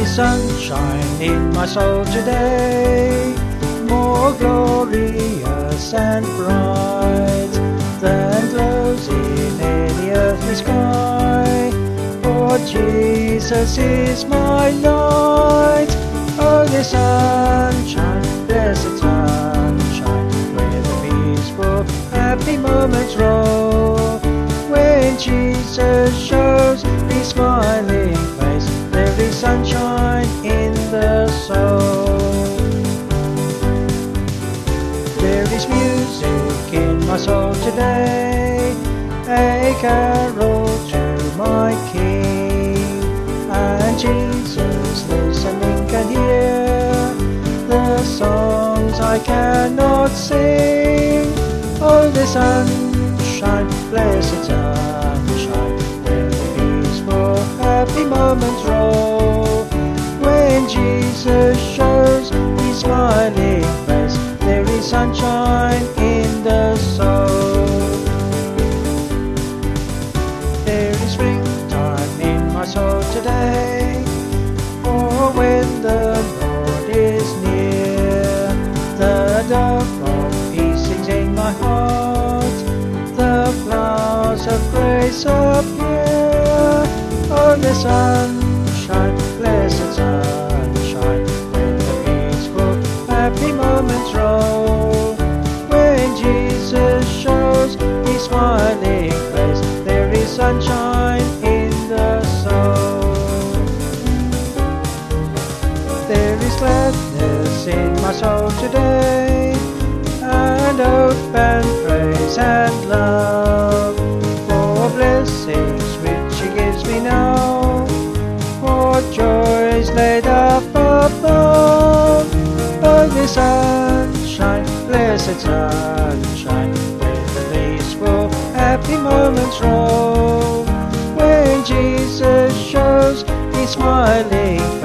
is sunshine in my soul today, more glorious and bright than glows in any earthly sky. For Jesus is my light. Oh, the sunshine, blessed sunshine, where the peaceful, happy moments roll. When Jesus shows His smiling face, there is sunshine in the soul. There is music in my soul today, a carol to my King. And Jesus listening can hear the songs I cannot sing. Oh, the sunshine, blessed sunshine, where the peaceful, happy moments roll. When Jesus shows His smiling face, there is sunshine in the soul. There is springtime in my soul today, for when the Lord is near, the dove of peace sings in my heart, the flowers of grace appear. Oh, the sunshine, blessed sunshine, when the peaceful, happy moments roll. When Jesus shows His smiling face, there is sunshine in the soul. There is gladness in my soul today, and hope and praise and love, for blessings which He gives me now, for joys laid up above. Oh, the sunshine, blessed sunshine, where the peaceful, happy moments roll. When Jesus shows His smiling